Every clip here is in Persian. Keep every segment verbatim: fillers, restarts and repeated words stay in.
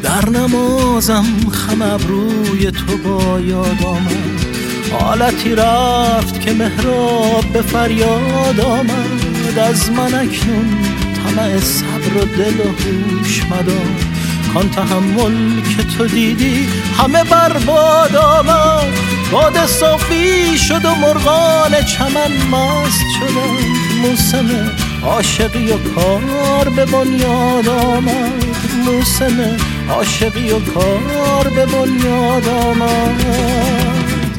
در نمازم خم ابروی تو با یاد آمد، حالتی رفت که محراب به فریاد آمد. از من اکنون طمع صبر و دل و هوش مدار، کان تحمل که تو دیدی همه برباد آمد. باد صافی شد و مرغان چمن مست شدن، موسم عاشقی و کار به بنیاد آمد. موسم عاشقی و کار به بنیاد آمد.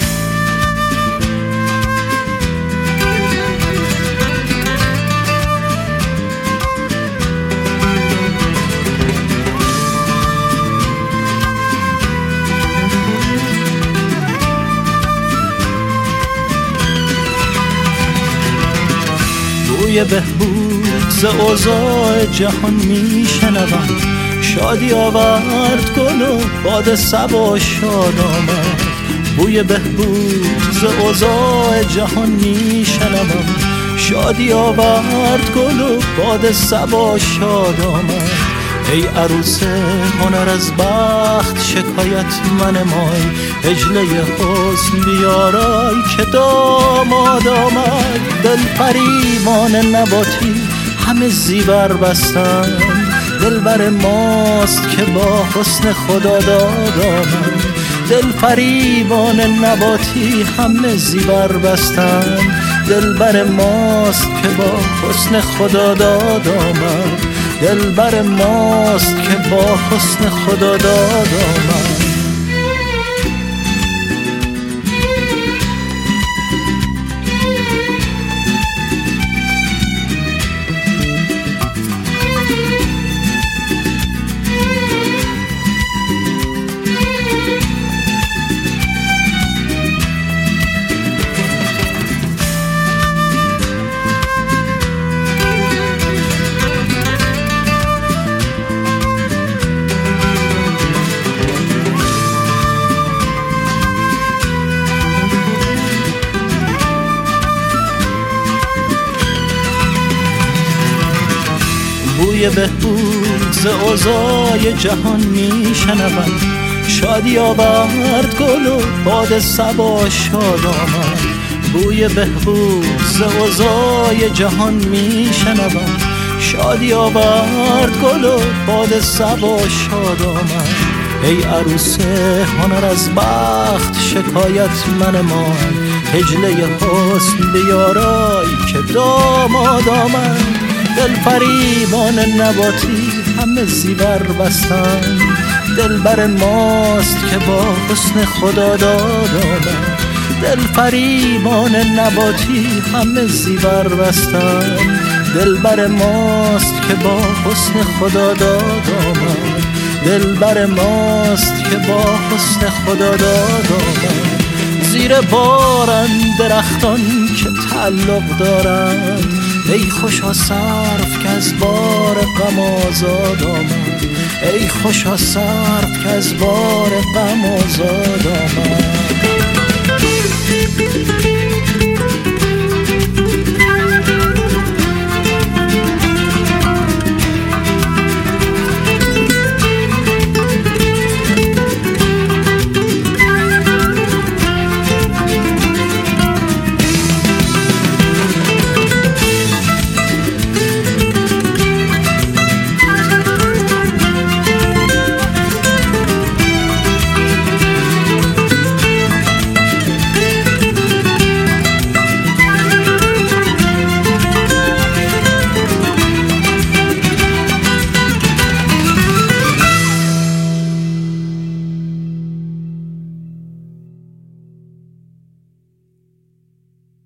بوی بهبود ز اوضاع جهان میشنوم، شادی آورد گل و باد صبا شاد آمد. بوی بهبود ز اوضاع جهان میشنوم، شادی آورد گل و باد صبا شاد آمد. ای عروس هنر از بخت شکایت من مای، عجله حسن بیارای که داماد آمد. دل فریبان نباتی همه زیور بستن، دلبر ماست که با حسن خدا داد آمد. دل فریبان نباتی همه زیور بستن، دلبر ماست که با حسن خدا داد آمد. دلبر ماست که با حسن خدا داد آمد. بوی بهبود ز اوضاع جهان میشنوم، شادی آورد گل و باد صبا شاد آمد. بوی بهبود ز اوضاع جهان میشنوم، شادی آورد گل و باد صبا شاد آمد. ای عروس هنر از بخت شکایت من مای، عجله حسن بیارای که داماد آمد. دل فریبان نباتی همه زیور بستن، دلبر ماست که با حسن خدا داد آمد. دل فریبان نباتی همه زیور بستن، دلبر ماست که با حسن خدا داد آمد. دلبر ماست که با حسن خدا داد آمد. زیر بارن درختان که تعلق دارند، ای خوشا سرو که از بار غم آزاد آمد. ای خوشا سرو که از بار غم آزاد آمد.